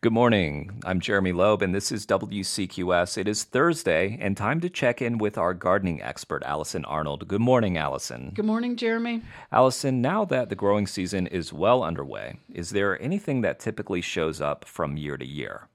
Good morning. I'm Jeremy Loeb, and this is WCQS. It is Thursday, and time to check in with our gardening expert, Allison Arnold. Good morning, Allison. Good morning, Jeremy. Allison, now that the growing season is well underway, is there anything that typically shows up from year to year?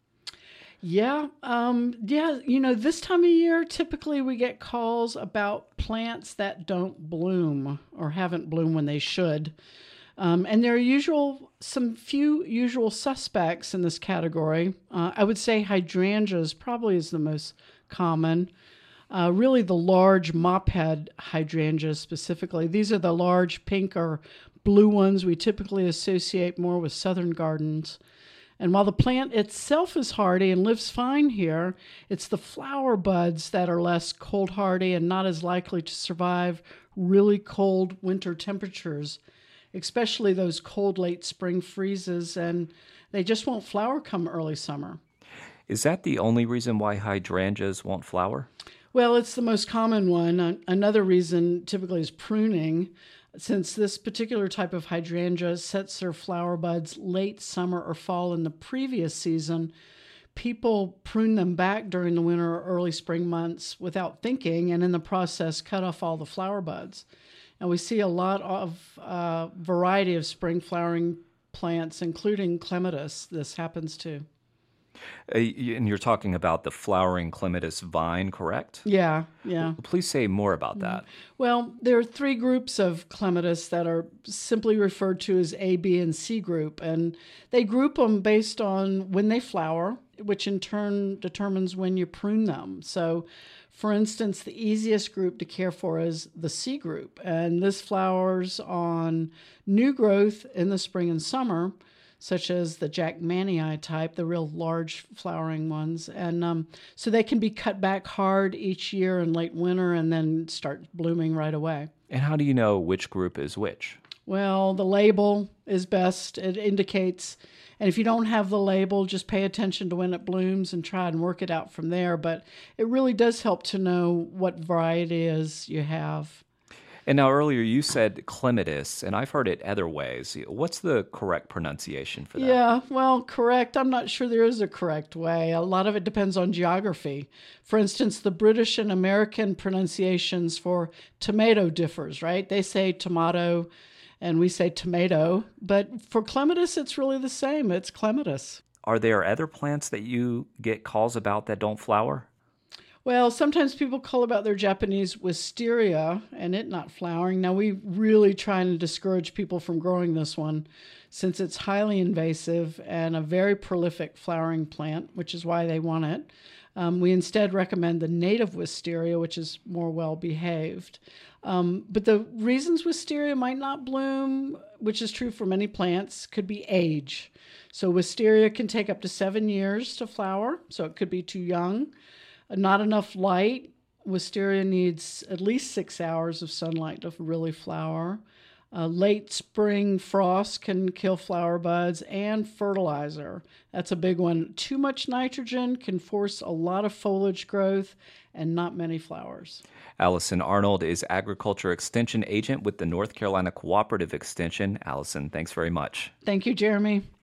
This time of year, typically we get calls about plants that don't bloom or haven't bloomed when they should. And there are some few usual suspects in this category. I would say hydrangeas probably is the most common. Really the large mophead hydrangeas specifically. These are the large pink or blue ones we typically associate more with southern gardens. And while the plant itself is hardy and lives fine here, it's the flower buds that are less cold hardy and not as likely to survive really cold winter temperatures, especially those cold late spring freezes, and they just won't flower come early summer. Is that the only reason why hydrangeas won't flower? Well, it's the most common one. Another reason typically is pruning, since this particular type of hydrangea sets their flower buds late summer or fall in the previous season. People prune them back during the winter or early spring months without thinking, and in the process cut off all the flower buds. And we see a lot of variety of spring flowering plants, including clematis. This happens too. And you're talking about the flowering clematis vine, correct? Yeah. Please say more about that. Well, there are three groups of clematis that are simply referred to as A, B, and C group, and they group them based on when they flower, which in turn determines when you prune them. So, for instance, the easiest group to care for is the C group, and this flowers on new growth in the spring and summer, such as the Jackmanii type, the real large flowering ones. And so they can be cut back hard each year in late winter and then start blooming right away. And how do you know which group is which? Well, the label is best. It indicates, and if you don't have the label, just pay attention to when it blooms and try and work it out from there. But it really does help to know what variety is you have. And now earlier you said clematis, and I've heard it other ways. What's the correct pronunciation for that? Yeah, well, correct. I'm not sure there is a correct way. A lot of it depends on geography. For instance, the British and American pronunciations for tomato differs, right? They say tomato and we say tomato. But for clematis, it's really the same. It's clematis. Are there other plants that you get calls about that don't flower? Well, sometimes people call about their Japanese wisteria and it not flowering. Now, we really try and discourage people from growing this one since it's highly invasive and a very prolific flowering plant, which is why they want it. We instead recommend the native wisteria, which is more well-behaved. But the reasons wisteria might not bloom, which is true for many plants, could be age. So wisteria can take up to 7 years to flower, so it could be too young. Not enough light. Wisteria needs at least 6 hours of sunlight to really flower. Late spring frost can kill flower buds, and fertilizer. That's a big one. Too much nitrogen can force a lot of foliage growth and not many flowers. Allison Arnold is Agriculture Extension Agent with the North Carolina Cooperative Extension. Allison, thanks very much. Thank you, Jeremy.